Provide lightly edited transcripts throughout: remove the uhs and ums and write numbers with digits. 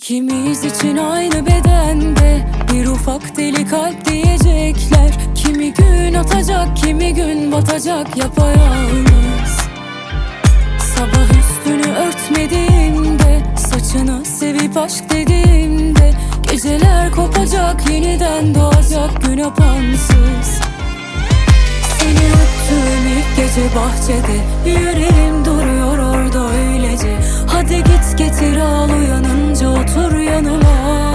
İkimiz için aynı bedende bir ufak deli kalp diyecekler. Kimi gün atacak, kimi gün batacak yapayalnız. Sabah üstünü örtmediğimde, saçını sevip aşk dediğimde, geceler kopacak, yeniden doğacak gün apansız. Seni öptüğüm ilk gece bahçede, yüreğim duruyor orada öylece. Hadi git getir al, uyanınca otur yanıma.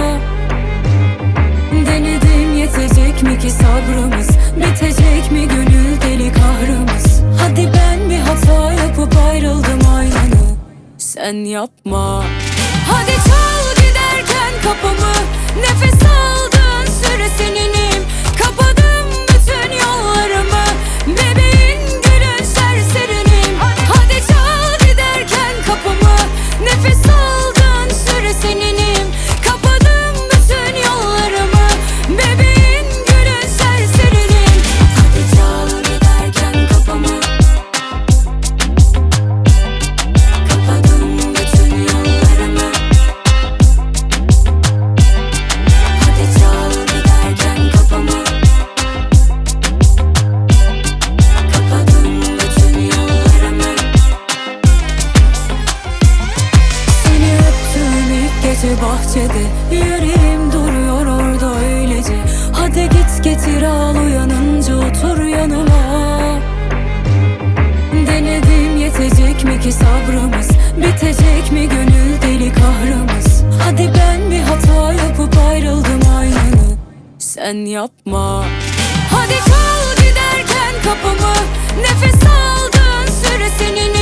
Denedim, yetecek mi ki sabrımız, bitecek mi gönül deli kahrımız? Hadi ben bir hata yapıp ayrıldım, aynını sen yapma. Hadi çal giderken kapımı, nefes aldığın süre seninim. Kapadım bütün yollarımı, bebeğin gülün serserinim. Hadi çal giderken kapımı, nefes aldığın süre seninim. Kapadım bütün yollarımı, bebeğin gülün serserinim. Hadi çal giderken kapımı, kapadım bütün yollarımı. Hadi çal giderken kapımı, kapadım bütün yollarımı. Seni öptüğüm ilk gece bahçede, yüreğim duruyor orada öylece. Hadi git getir al, uyanınca otur yanıma. Denedim, yetecek mi ki sabrımız, bitecek mi gönül deli kahrımız? Hadi ben bir hata yapıp ayrıldım, aynını sen yapma. Hadi çal giderken kapımı, nefes aldığın süre senin.